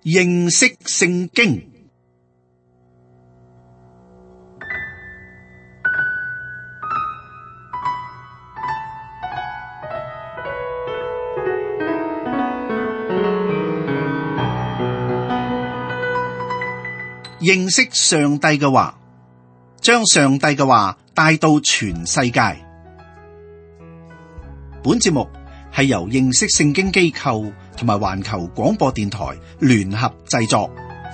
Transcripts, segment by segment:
認識聖經。認識上帝嘅話，將上帝嘅話帶到全世界。本節目係由認識聖經機構同埋環球廣播電台聯合製作。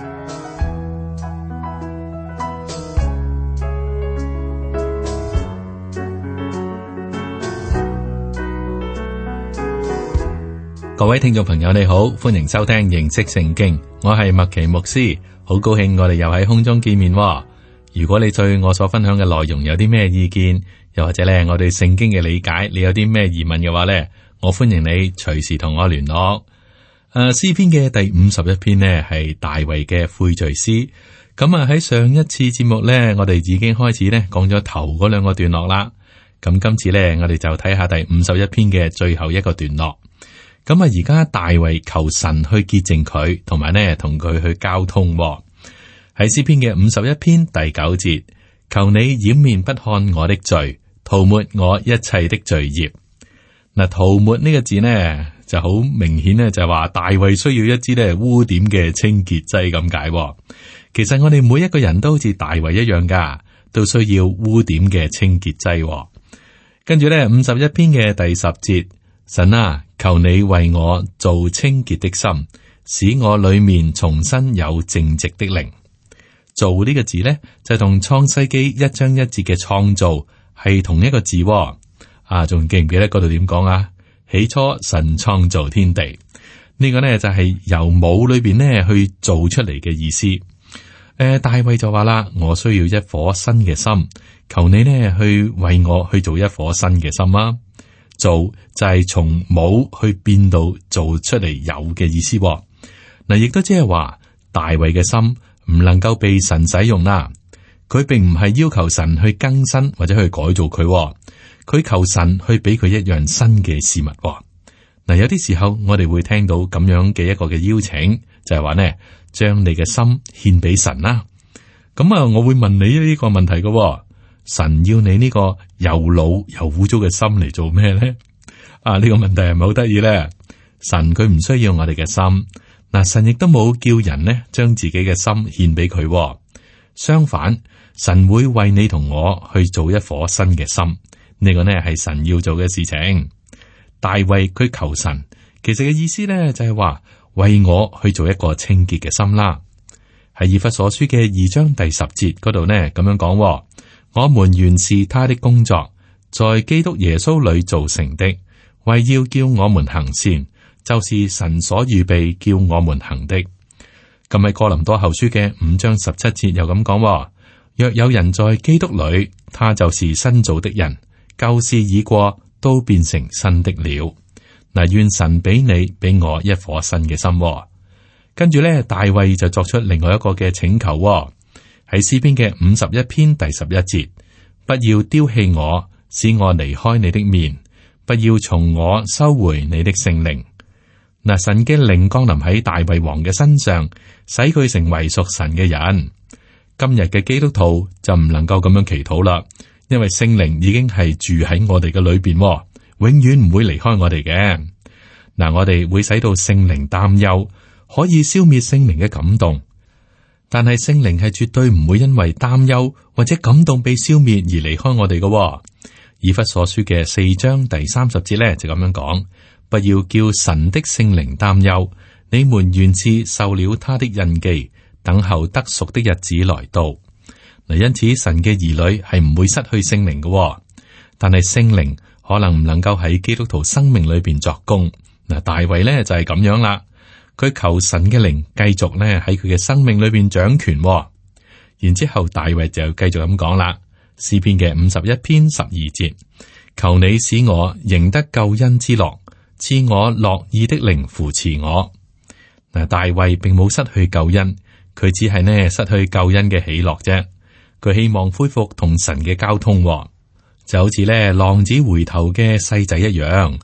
各位聽眾朋友你好，歡迎收聽認識聖經，我係麥奇牧師，好高興我哋又喺空中見面。如果你對我所分享嘅內容有啲咩意見，又或者咧我對聖經嘅理解，你有啲咩疑問嘅話咧，我歡迎你隨時同我聯絡。詩篇嘅第51篇呢係大衛嘅悔罪詩。咁喺上一次節目咧，我哋已經開始咧講咗頭嗰兩個段落啦。咁今次咧，我哋就睇下第51篇嘅最後一個段落。咁而家大衛求神去潔淨佢，同埋呢同佢去交通。喺詩篇嘅51篇第9節，求你掩面不看我的罪，塗抹我一切的罪孽。嗱，塗抹呢個字呢就好明顯呢，就係話大衛需要一支呢污點嘅清潔劑咁解。其實我哋每一個人都好似大衛一樣噶，都需要污點嘅清潔劑。跟住呢51篇嘅第10節，神啊，求你為我做清潔的心，使我裏面重新有正直的靈。做呢個字呢，就同創世記1章1節嘅創造係同一個字。仲記唔記得嗰度點講啊？起初神創造天地，呢個呢就係由冇裏邊呢去做出嚟嘅意思。大衛就話啦，我需要一顆新嘅心，求你呢去為我去做一顆新嘅心啊！做就係從冇去變到做出嚟有嘅意思。嗱，亦都即係話大衛嘅心唔能夠被神使用啦。佢並唔係要求神去更新或者去改造佢，佢求神去俾佢一樣新嘅事物。嗱，有啲時候我哋會聽到咁樣嘅一個嘅邀請，就係話呢，將你嘅心獻俾神啦。咁我會問你呢個問題嘅，神要你呢個又老又污糟嘅心嚟做咩咧？呢個問題係咪好得意咧？神佢唔需要我哋嘅心。嗱，神亦都冇叫人呢將自己嘅心獻俾佢。相反，神會為你同我去做一顆新嘅心。呢個呢係神要做嘅事情。大衛佢求神，其實嘅意思呢就係話為我去做一個清潔嘅心啦。喺以弗所書嘅2章第10節嗰度呢咁樣講：我們原是他的工作，在基督耶穌裏造成的，為要叫我們行善，就是神所預備叫我們行的。咁喺哥林多後書嘅5章17節又咁講：若有人在基督裏，他就是新造的人，舊事已過，都變成新的了。嗱，願神俾你俾我一顆新嘅心。跟住咧，大衛就作出另外一個嘅請求。喺詩篇嘅51篇第11節，不要丟棄我，使我離開你的面，不要從我收回你的聖靈。嗱，神嘅靈降臨喺大衛王嘅身上，使佢成為屬神嘅人。今日嘅基督徒就唔能夠咁樣祈禱啦，因為聖靈已經係住喺我哋嘅裏邊，永遠唔會離開我哋嘅。嗱，我哋會使到聖靈擔憂，可以消滅聖靈嘅感動。但係聖靈係絕對唔會因為擔憂或者感動被消滅而離開我哋嘅。以弗所書嘅4章第30節咧就咁樣講：不要叫神的聖靈擔憂，你們原是受了他的印記，等候得贖的日子來到。嗱，因此神嘅兒女係唔會失去聖靈嘅，但係聖靈可能唔能夠喺基督徒生命裏邊作工。嗱，大衛咧就係咁樣啦。佢求神嘅靈繼續咧喺佢嘅生命裏邊掌權。然之後大衛就繼續咁講啦，詩篇嘅51篇12節，求你使我贏得救恩之樂，賜我樂意的靈扶持我。嗱，大衛並冇失去救恩，佢只係呢失去救恩嘅喜樂啫。佢希望恢復同神嘅交通，就好似咧浪子回頭嘅細仔一樣。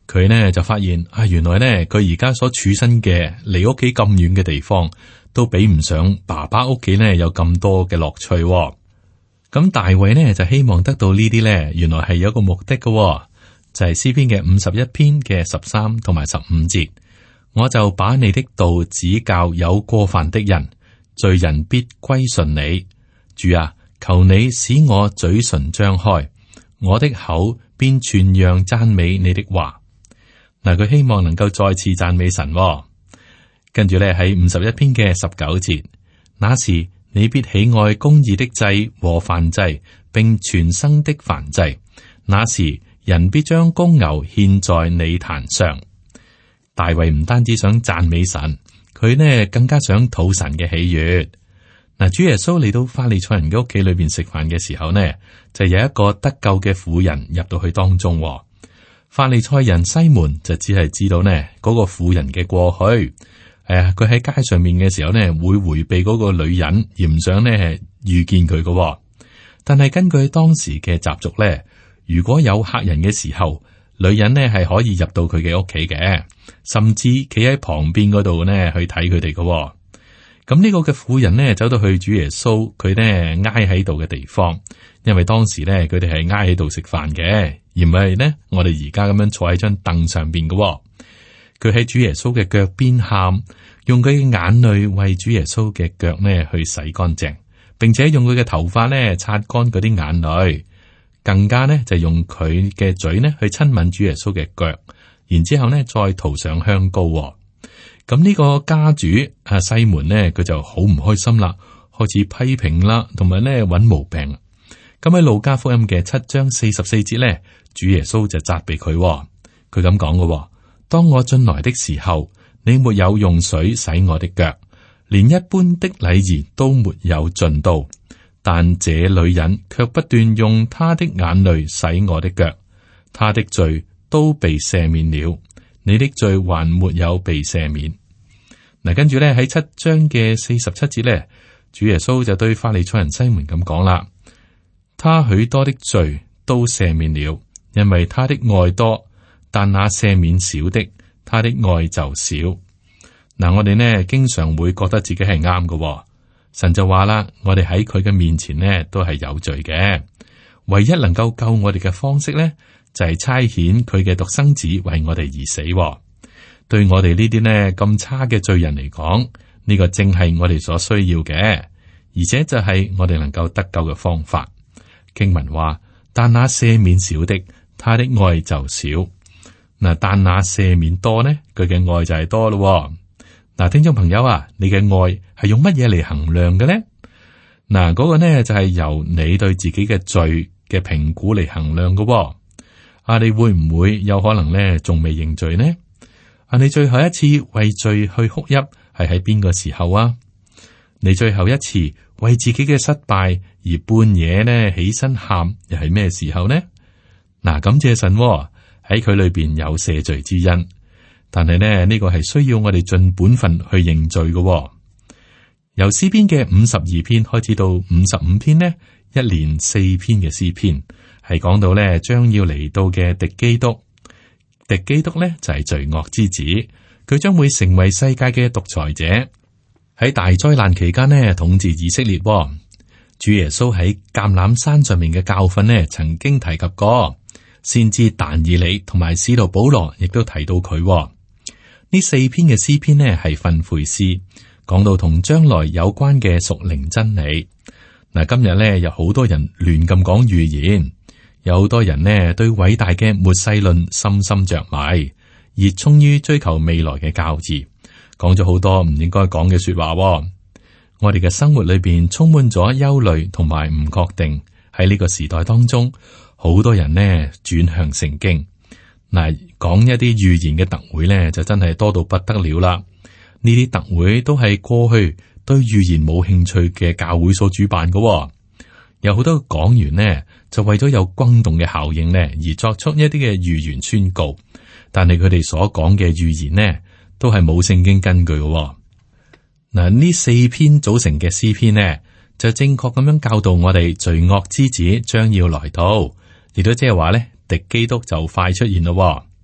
佢呢就發現原來呢佢而家所處身嘅離屋企咁遠嘅地方，都比唔上爸爸屋企呢有咁多嘅樂趣。咁大衛呢就希望得到呢啲呢，原來係有一個目的嘅，就係詩篇嘅51篇嘅13同埋15節。我就把你的道指教有過犯的人，罪人必歸順你。主啊，求你使我嘴唇張開，我的口便傳揚讚美你的話。嗱，佢希望能夠再次讚美神。跟住咧喺51篇嘅19節，那時你必喜愛公義的祭和燔祭，並全生的燔祭。那時人必將公牛獻在你壇上。大衛唔單止想讚美神，佢呢更加想討神嘅喜悅。嗱，主耶穌嚟到法利賽人嘅屋企裏邊食飯嘅時候呢，就有一個得救嘅婦人入到去當中。法利賽人西門就只係知道呢嗰個婦人嘅過去，佢喺街上面嘅時候呢會回避嗰個女人，而唔想呢遇見佢嘅。但係根據當時嘅習俗呢，如果有客人嘅時候，女人呢係可以入到佢嘅屋企嘅，甚至企喺旁邊嗰度呢去睇佢哋嘅。咁呢個嘅婦人呢走到去主耶穌佢呢挨喺度嘅地方，因為當時呢佢哋係挨喺度食飯嘅。而唔係呢，我哋而家咁樣坐喺張凳上邊嘅。佢喺主耶穌嘅腳邊喊，用佢嘅眼淚為主耶穌嘅腳呢去洗乾淨，並且用佢嘅頭髮呢擦乾嗰啲眼淚，更加呢就用佢嘅嘴呢去親吻主耶穌嘅腳，然之後呢再塗上香膏。咁呢個家主西門呢，佢就好唔開心啦，開始批評啦，同埋呢揾毛病。咁喺路加福音嘅7章44節呢，主耶穌就責備佢，佢咁講嘅：當我進來的時候，你沒有用水洗我的腳，連一般的禮儀都沒有盡到，但這女人卻不斷用她的眼淚洗我的腳，她的罪都被赦免了，你的罪還沒有被赦免。嗱，跟住咧喺7章嘅47節咧，主耶穌就對法利賽人西門咁講啦：他許多的罪都赦免了，因為他的愛多；但那赦免少的，他的愛就少。嗱，我哋呢經常會覺得自己係啱嘅，神就話啦：我哋喺佢嘅面前呢都係有罪嘅，唯一能夠救我哋嘅方式呢，就係差遣佢嘅獨生子為我哋而死。對我哋呢啲呢咁差嘅罪人嚟講，呢個正係我哋所需要嘅，而且就係我哋能夠得救嘅方法。經文話：但那赦免少的，他的愛就少。嗱，但那赦免多呢，佢嘅愛就係多咯。嗱，聽眾朋友啊，你嘅愛係用乜嘢嚟衡量嘅呢？嗱，嗰個呢就係由你對自己嘅罪嘅評估嚟衡量嘅。你會唔會有可能呢仲未認罪呢？你最後一次為罪去哭泣係喺邊個時候啊？你最後一次為自己嘅失敗而半夜呢起身喊，又係咩時候呢？嗱，感謝神喺佢裏邊有赦罪之恩，但係呢個係需要我哋盡本分去認罪嘅。由詩篇嘅52篇開始到55篇呢，一連4篇嘅詩篇係講到呢將要嚟到嘅敵基督。敵基督呢就係罪惡之子，佢將會成為世界嘅獨裁者，喺大災難期間呢統治以色列。主耶穌喺橄欖山上面嘅教訓呢曾經提及過，先知但以理同埋使徒保羅亦都提到佢。呢4篇嘅詩篇呢係訓誨詩，講到同將來有關嘅屬靈真理。嗱，今日呢有好多人亂咁講預言。有好多人呢對偉大嘅末世論深深着迷，熱衷於追求未來嘅教義，講咗好多唔應該講嘅說話。我哋嘅生活裏邊充滿咗憂慮同埋唔確定。喺呢個時代當中，好多人呢轉向聖經。嗱，講一啲預言嘅特會呢，就真係多到不得了啦。呢啲特會都係過去對預言冇興趣嘅教會所主辦嘅。有好多講員呢，就為咗有轟動嘅效應呢，而作出一啲嘅預言宣告，但係佢哋所講嘅預言呢，都係冇聖經根據嘅。嗱，呢4篇組成嘅詩篇呢，就正確咁樣教導我哋罪惡之子將要來到，亦都即係話呢，敵基督就快出現咯。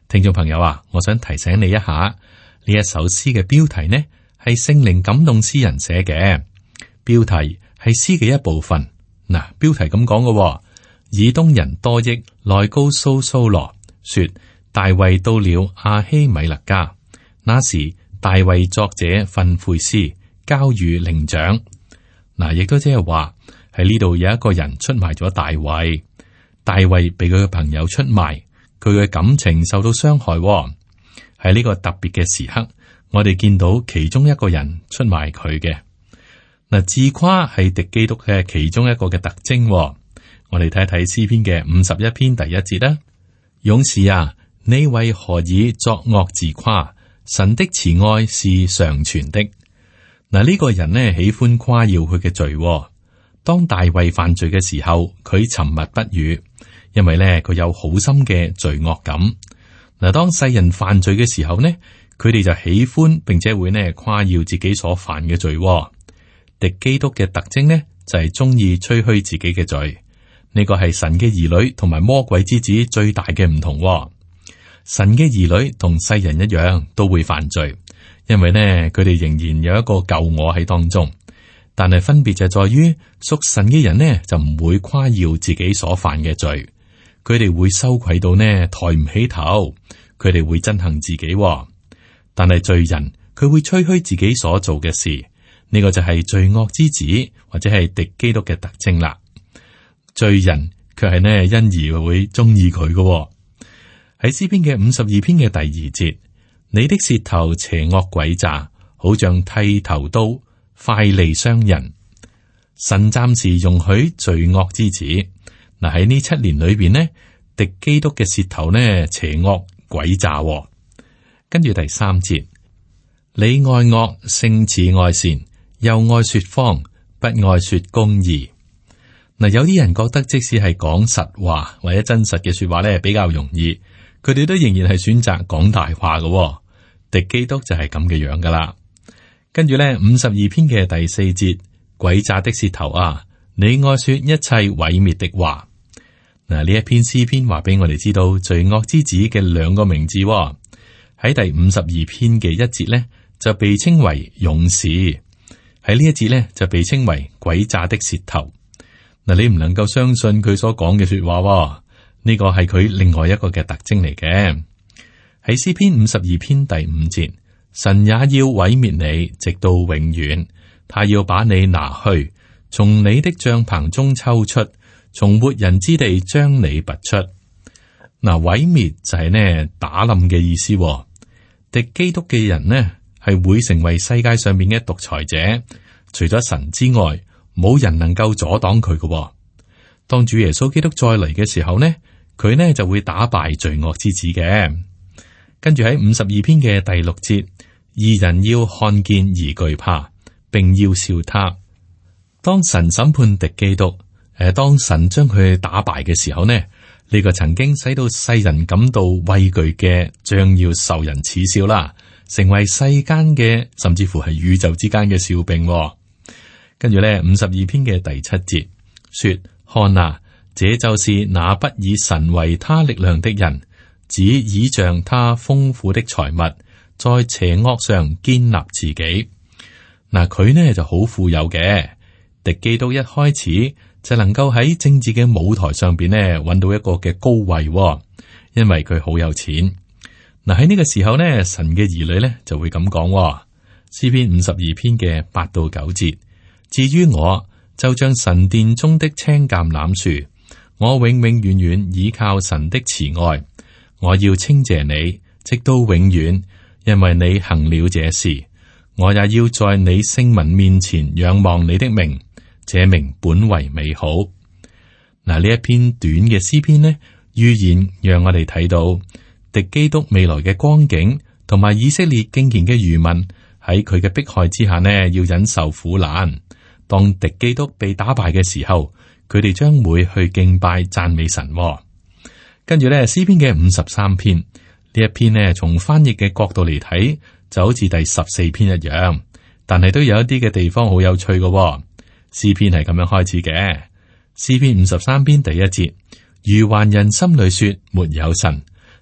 聽眾朋友啊，我想提醒你一下，呢一首詩嘅標題呢係聖靈感動詩人寫嘅，標題係詩嘅一部分。嗱，標題咁講嘅，以東人多益來告訴掃羅說，大衛到了亞希米勒家。那時大衛作者訓誨詩，交與伶長。嗱，亦都即係話喺呢度有一個人出賣咗大衛，大衛被佢嘅朋友出賣，佢嘅感情受到傷害。喺呢個特別嘅時刻，我哋見到其中一個人出賣佢嘅。嗱，自誇係敵基督嘅其中一個嘅特徵。我哋睇一睇詩篇嘅51篇第一節啦。勇士啊，你為何以作惡自誇？神的慈愛是常存的。嗱，呢個人呢喜歡誇耀佢嘅罪。當大衛犯罪嘅時候，佢沉默不語，因為呢佢有好深嘅罪惡感。嗱，當世人犯罪嘅時候呢，佢哋就喜歡並且會呢誇耀自己所犯嘅罪。敵基督嘅特徵呢就係中意吹噓自己嘅罪。呢個係神嘅兒女同埋魔鬼之子最大嘅唔同。神嘅兒女同世人一樣都會犯罪，因為呢佢哋仍然有一個舊我喺當中。但係分別就在於屬神嘅人呢就唔會誇耀自己所犯嘅罪，佢哋會羞愧到呢抬唔起頭，佢哋會憎恨自己。但係罪人佢會吹噓自己所做嘅事，呢個就係罪惡之子或者係敵基督嘅特徵啦。罪人卻係呢因而會中意佢嘅。喺詩篇嘅52篇嘅第2節，你的舌頭邪惡詭詐，好像剃頭刀，快利傷人。神暫時容許罪惡之子。嗱，喺呢7年裏邊呢，敵基督嘅舌頭呢邪惡詭詐。跟住第3節，你愛惡勝似愛善，又愛說謊，不愛說公義。嗱，有啲人覺得即使係講實話或者真實嘅說話咧比較容易，佢哋都仍然係選擇講大話嘅。敵基督就係咁嘅樣噶啦。跟住咧52篇嘅第4節，詭詐的舌頭啊，你愛說一切毀滅的話。嗱，呢一篇詩篇話俾我哋知道罪惡之子嘅2個名字。喺第52篇嘅1節咧就被稱為勇士，喺呢一節咧就被稱為詭詐的舌頭。嗱，你唔能夠相信佢所講嘅說話，呢個係佢另外一個嘅特徵嚟嘅。喺詩篇52篇第5節，神也要毀滅你，直到永遠。他要把你拿去，從你的帳棚中抽出，從活人之地將你拔出。嗱，毀滅就係呢打冧嘅意思。敵基督嘅人呢係會成為世界上面嘅獨裁者，除咗神之外，冇人能夠阻擋佢嘅。當主耶穌基督再嚟嘅時候呢，佢呢就會打敗罪惡之子嘅。跟住喺52篇嘅第6節，義人要看見而懼怕，並要笑他。當神審判敵基督，當神將佢打敗嘅時候呢，呢個曾經使到世人感到畏懼嘅，將要受人恥笑啦，成為世間嘅甚至乎係宇宙之間嘅笑柄。跟住咧52篇嘅第7節說：看啊，這就是那不以神為他力量的人，只倚仗他豐富的財物，在邪惡上堅立自己。嗱，佢呢就好富有嘅。敵基督一開始就能夠喺政治嘅舞台上邊呢揾到一個嘅高位，因為佢好有錢。嗱，喺呢個時候呢，神嘅兒女呢就會咁講。詩篇52篇嘅8到9節。至於我，就像神殿中的青橄欖樹，我永永遠遠倚靠神的慈愛。我要稱謝你，直到永遠，因為你行了這事。我也要在你聖民面前仰望你的名，這名本為美好。嗱，呢一篇短嘅詩篇呢，預言讓我哋睇到敵基督未來嘅光景，同埋以色列敬虔嘅餘民喺佢嘅迫害之下呢，要忍受苦難。當敵基督被打敗嘅時候，佢哋將會去敬拜讚美神。跟住咧，詩篇嘅53篇呢一篇呢，從翻譯嘅角度嚟睇，就好似第14篇一樣，但係都有一啲嘅地方好有趣嘅。詩篇係咁樣開始嘅，詩篇53篇第1節：愚頑人心裏說沒有神，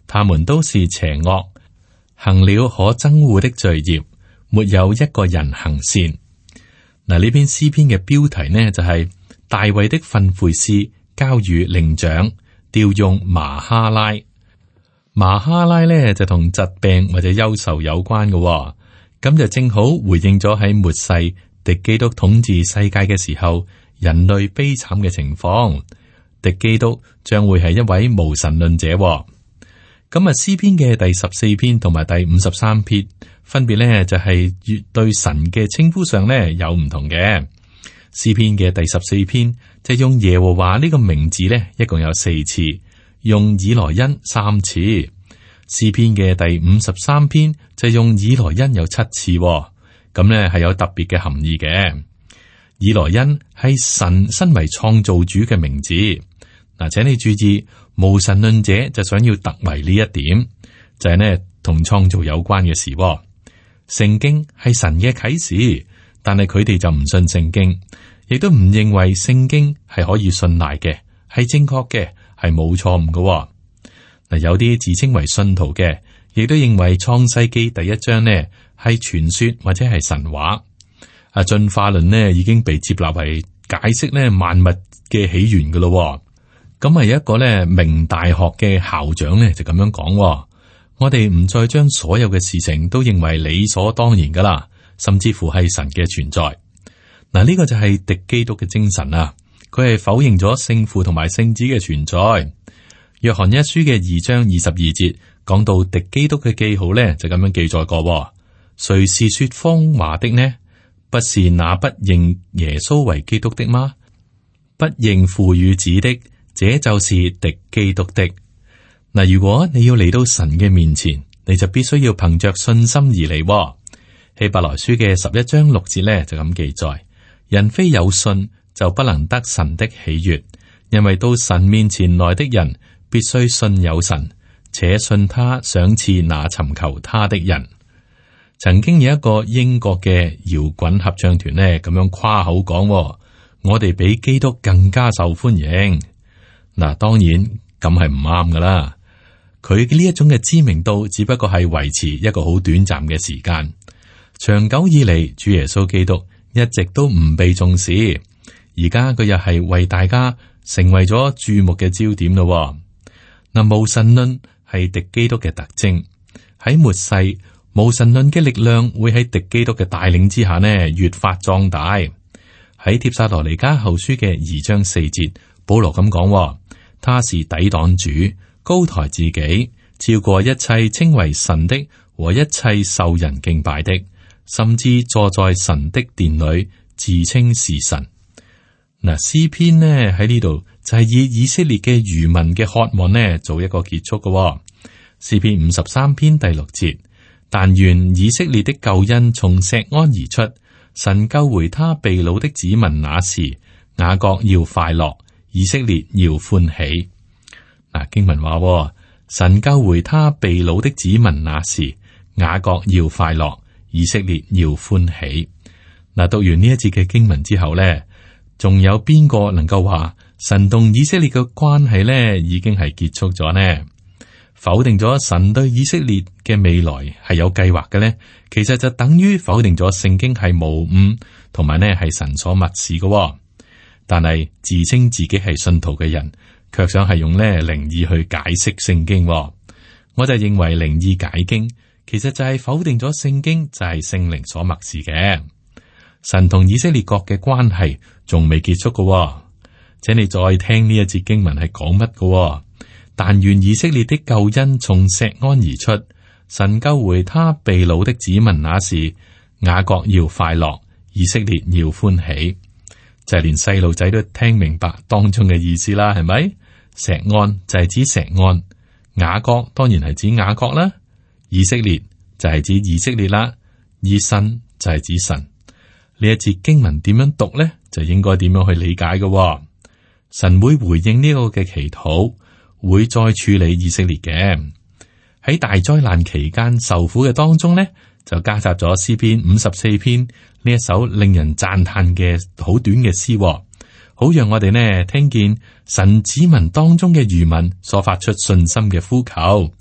他們都是邪惡，行了可憎惡的罪孽，沒有一個人行善。嗱，呢篇詩篇嘅標題呢就係、大衛的訓誨詩交與伶長，調用麻哈拉。麻哈拉呢就同疾病或者憂愁有關嘅，咁就正好回應咗喺末世敵基督統治世界嘅時候，人類悲慘嘅情況。敵基督將會係一位無神論者。咁啊，詩篇嘅第14篇同埋第53篇，分別呢就係對神嘅稱呼上呢有唔同嘅。詩篇嘅第14篇就用耶和華呢個名字呢，一共有4次，用以萊恩3次。詩篇嘅第53篇就用以萊恩有7次，咁呢係有特別嘅含義嘅。以萊恩係神身為創造主嘅名字。嗱，請你注意，無神論者就想要突圍呢一點，就係呢同創造有關嘅事。聖經係神嘅啟示，但係佢哋就唔信聖經，亦都唔認為聖經係可以信賴嘅，係正確嘅，係冇錯誤嘅。嗱，有啲自稱為信徒嘅，亦都認為創世記第1章呢係傳說或者係神話。進化論呢已經被接納為解釋呢萬物嘅起源噶咯。咁有一個呢名大學嘅校長呢就咁樣講：我哋唔再將所有嘅事情都認為理所當然噶啦，甚至乎係神嘅存在。嗱，呢個就係敵基督嘅精神啊！佢係否認咗聖父同埋聖子嘅存在。約翰一書嘅2章22節講到敵基督嘅記號呢，就咁樣記載過：誰是說謊話的呢？不是那不認耶穌為基督的嗎？不認父與子的，這就是敵基督的。嗱，如果你要嚟到神嘅面前，你就必須要憑着信心而嚟。希伯來書嘅11章6節呢，就咁記載：人非有信就不能得神的喜悅，因為到神面前來的人必須信有神，且信他賞賜那尋求他的人。曾經有一個英國嘅搖滾合唱團呢，咁樣誇口講：我哋比基督更加受歡迎。嗱，當然咁係唔啱噶啦。佢呢一種嘅知名度，只不過係維持一個好短暫嘅時間。長久以嚟，主耶穌基督一直都唔被重視。而家佢又係為大家成為咗注目嘅焦點咯。嗱，無神論係敵基督嘅特徵。喺末世，無神論嘅力量會喺敵基督嘅帶領之下呢，越發壯大。喺帖撒羅尼迦後書嘅2章4節，保羅咁講：他是抵擋主，高抬自己，超過一切稱為神的和一切受人敬拜的，甚至坐在神的殿裏，自稱是神。嗱，詩篇呢喺呢度就係以以色列嘅餘民嘅渴望呢做一個結束嘅。詩篇53篇第6節。但願以色列的救恩從錫安而出，神救回他被擄的子民那時，雅各要快樂，以色列要歡喜。嗱，經文話：神救回他被擄的子民那時，雅各要快樂，以色列要歡喜。嗱，讀完呢一節嘅經文之後呢，仲有邊個能夠話神同以色列嘅關係呢已經係結束咗呢？否定咗神對以色列嘅未來係有計劃嘅呢，其實就等於否定咗聖經係無誤，同埋呢係神所默示嘅。但係自稱自己係信徒嘅人，卻想係用呢靈意去解釋聖經。我就認為靈意解經，其實就係否定咗聖經就係聖靈所默示嘅。神同以色列國嘅關係仲未結束嘅，請你再聽呢一節經文係講乜嘅。但願以色列的救恩從錫安而出，神救回他被擄的子民那時，雅各要快樂，以色列要歡喜。就係連細路仔都聽明白當中嘅意思啦，係咪？錫安就係指錫安，雅各當然係指雅各啦，以色列就係指以色列啦，而神就係指神。呢一節經文點樣讀呢？就應該點樣去理解嘅。神會回應呢個嘅祈禱，會再處理以色列嘅。喺大災難期間受苦嘅當中呢，就加插咗詩篇54篇呢一首令人讚嘆嘅好短嘅詩，好讓我哋呢聽見神子民當中嘅餘民所發出信心嘅呼求。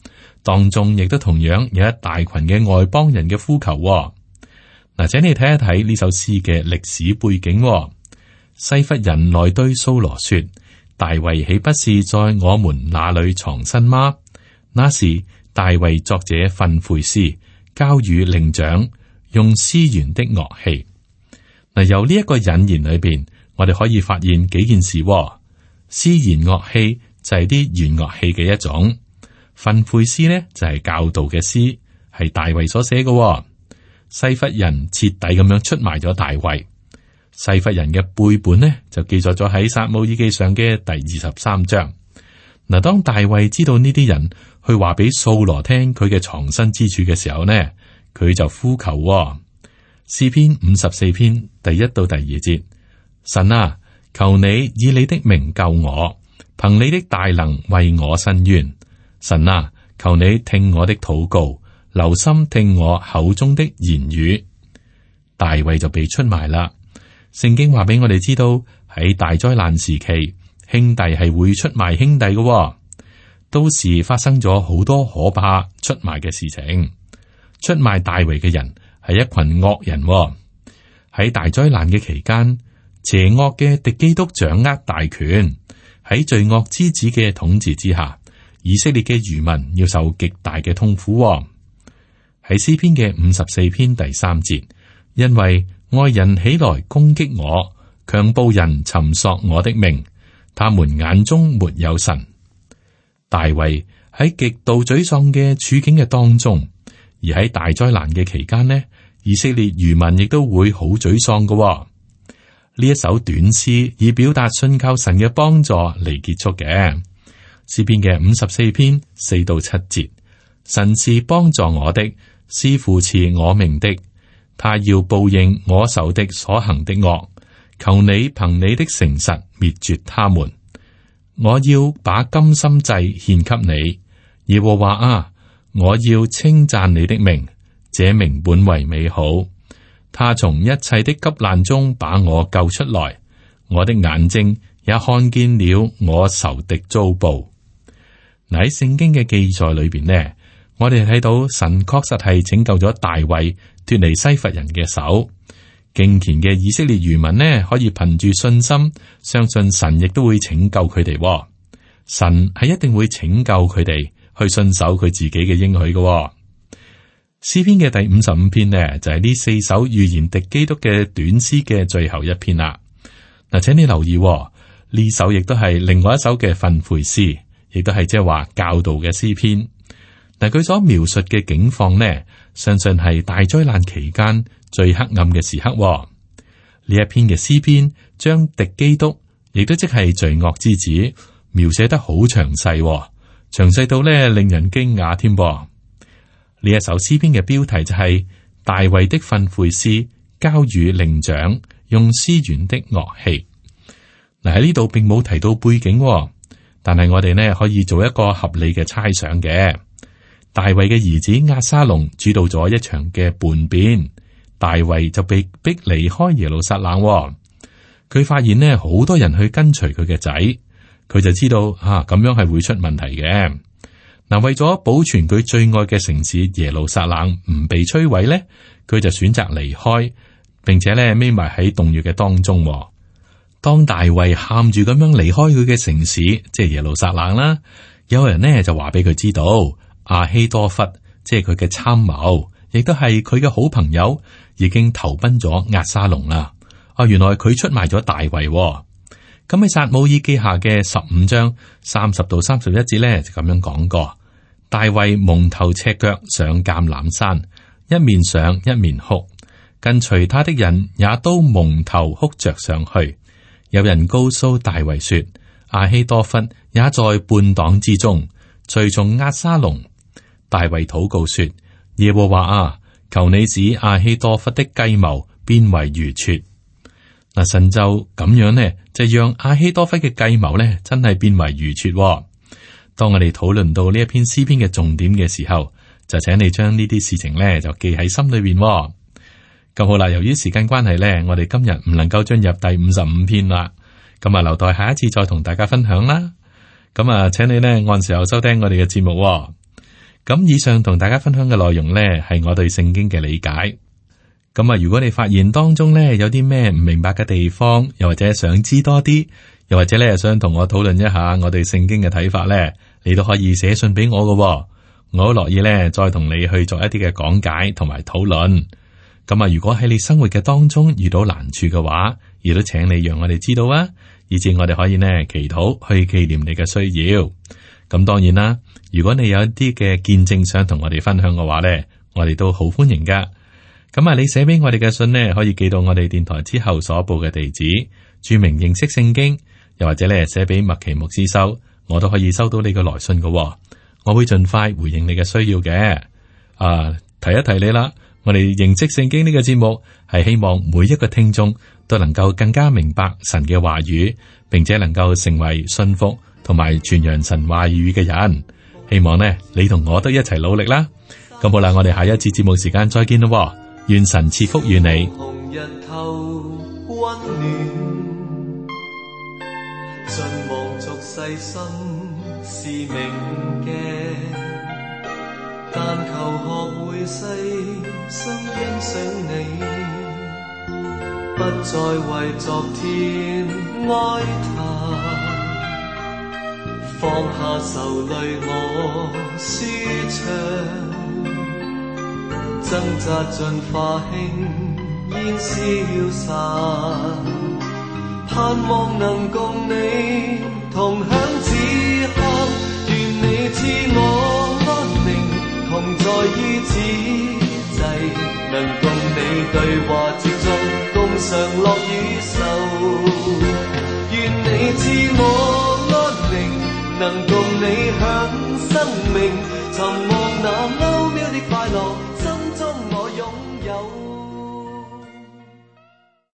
當中亦都同樣有一大群嘅外邦人嘅呼求喎。嗱，請你睇一睇呢首詩嘅歷史背景喎。西弗人來對掃羅說：大衛豈不是在我們那裏藏身嗎？那時大衛作這訓誨詩，交與伶長，用絲弦的樂器。嗱，由呢一個引言裏邊，我哋可以發現幾件事喎。絲弦樂器就係啲弦樂器嘅一種，訓誨詩呢就係教導嘅詩，係大衛所寫嘅喎。西弗人徹底咁樣出賣咗大衛。西弗人嘅背本呢就記載咗喺撒母耳記上嘅第23章。嗱，當大衛知道呢啲人去話俾掃羅聽佢嘅藏身之處嘅時候呢，佢就呼求喎。詩篇54篇第1到第2節：神啊，求你以你的名救我，憑你的大能為我伸冤。神啊，求你聽我的禱告，留心聽我口中的言語。大衛就被出賣啦。聖經話俾我哋知道，喺大災難時期，兄弟係會出賣兄弟嘅喎。到時發生咗好多可怕出賣嘅事情。出賣大衛嘅人係一群惡人喎。喺大災難嘅期間，邪惡嘅敵基督掌握大權，喺罪惡之子嘅統治之下，以色列嘅餘民要受極大嘅痛苦喎。喺詩篇嘅54篇第3節，因為外人起來攻擊我，強暴人尋索我的命，他們眼中沒有神。大衛喺極度沮喪嘅處境嘅當中，而喺大災難嘅期間呢，以色列餘民亦都會好沮喪嘅喎。呢一首短詩以表達信靠神嘅幫助嚟結束嘅。詩篇嘅54篇4到7節，神是幫助我的，是扶持我命的。他要報應我仇敵所行的惡，求你憑你的誠實滅絕他們。我要把甘心祭獻給你，耶和華啊，我要稱讚你的名，這名本為美好。他從一切的急難中把我救出來，我的眼睛也看見了我仇敵遭報。嗱，喺聖經嘅記載裏邊呢，我哋睇到神確實係拯救咗大衛脫離西弗人嘅手。敬虔嘅以色列餘民呢，可以憑住信心相信神亦都會拯救佢哋。神係一定會拯救佢哋去信守佢自己嘅應許嘅。詩篇嘅第55篇呢，就係呢4首預言敵基督嘅短詩嘅最後一篇啦。嗱，請你留意呢首亦都係另外一首嘅訓誨詩，亦都係即係話教導嘅詩篇。嗱，佢所描述嘅境況呢，相信係大災難期間最黑暗嘅時刻。呢一篇嘅詩篇將敵基督，亦都即係罪惡之子，描寫得好詳細，詳細到呢令人驚訝添。呢一首詩篇嘅標題就係大衛的訓誨詩，交與伶長，用絲弦的樂器。嗱，喺呢度並冇提到背景，但係我哋呢可以做一個合理嘅猜想嘅。大衛嘅兒子押沙龍主導咗一場嘅叛變，大衛就被逼離開耶路撒冷。佢發現呢好多人去跟隨佢嘅仔，佢就知道咁樣係會出問題嘅。嗱，為咗保存佢最愛嘅城市耶路撒冷唔被摧毀呢，佢就選擇離開，並且呢匿埋喺洞穴嘅當中。當大衛喊住咁樣離開佢嘅城市，即係耶路撒冷啦，有人呢就話俾佢知道，亞希多弗即係佢嘅參謀，亦都係佢嘅好朋友，已經投奔咗押沙龍啦。原來佢出賣咗大衛。咁喺撒母耳記下嘅15章30到31節咧，就咁樣講過：大衛蒙頭赤腳上橄欖山，一面上一面哭，跟隨他的人也都蒙頭哭着上去。有人告訴大衛說，亞希多弗也在叛黨之中，隨從押沙龍。大衛禱告說：耶和華啊，求你使亞希多弗的計謀變為愚拙。嗱，神就咁樣呢，就讓亞希多弗嘅計謀呢，真係變為愚拙。當我哋討論到呢一篇詩篇嘅重點嘅時候，就請你將呢啲事情呢，就記喺心裏邊。咁好啦，由於時間關係呢，我哋今日唔能夠進入第55篇啦。咁留待下一次再同大家分享啦。咁請你呢，按時候收聽我哋嘅節目。 咁以上同大家分享嘅內容呢，係我對聖經嘅理解。咁啊，如果你發現當中呢有啲咩唔明白嘅地方，又或者想知多啲，又或者咧想同我討論一下我對聖經嘅睇法呢，你都可以寫信俾我㗎喎。我好樂意咧再同你去做一啲嘅講解同埋討論。咁啊，如果喺你生活嘅當中遇到難處嘅話，亦都請你讓我哋知道啊，以至我哋可以呢祈禱去紀念你嘅需要。咁當然啦，如果你有一啲嘅見證想同我哋分享嘅話呢，我哋都好歡迎噶。咁啊，你寫俾我哋嘅信呢，可以寄到我哋電台之後所報嘅地址，注明認識聖經，又或者咧寫俾麥奇牧師收，我都可以收到你嘅來信噶喎。我會盡快回應你嘅需要嘅。提一提你啦，我哋認識聖經呢個節目係希望每一個聽眾都能夠更加明白神嘅話語，並且能夠成為信服同埋傳揚神話語嘅人。希望呢，你同我都一齊努力啦。咁好啦，我哋下一次節目時間再見咯。願神賜福與你。 紅日透溫暖，盡望逐世心是明嘅，但求學會細心欣賞你，不再為昨天哀嘆，放下愁淚我舒暢，掙扎盡化輕煙消散，盼望能共你同享此刻，願你知我安寧，同在於此際，能共你對話接觸，共嘗樂與愁，願你知我安寧，能共你享生命，尋望那奧妙的快樂，心中我擁有。